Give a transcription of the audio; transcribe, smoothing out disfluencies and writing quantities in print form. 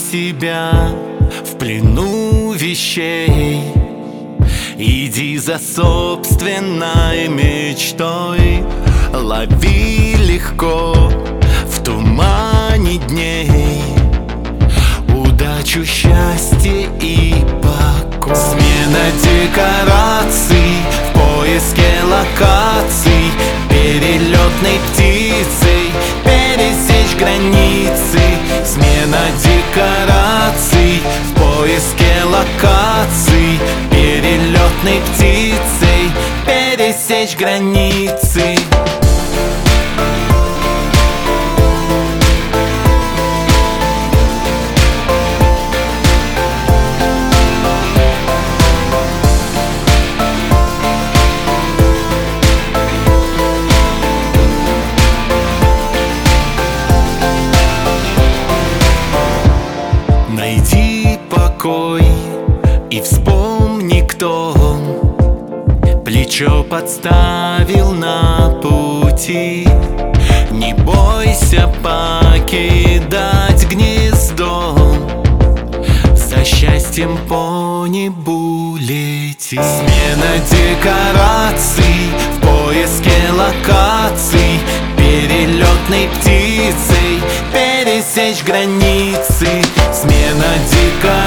себя в плену вещей. Иди за собственной мечтой, лови легко в тумане дней удачу, счастье и покой. Смена декораций в поиске локаций, перелетной птицей пересечь границы. Смена декораций в поиске локаций, перелетной птицей пересечь границы. Найди покой и вспомни, кто плечо подставил на пути. Не бойся покидать гнездо, за счастьем по небу лети. Смена декораций в поиске локаций, перелетной птицей пересечь границы. Смена декораций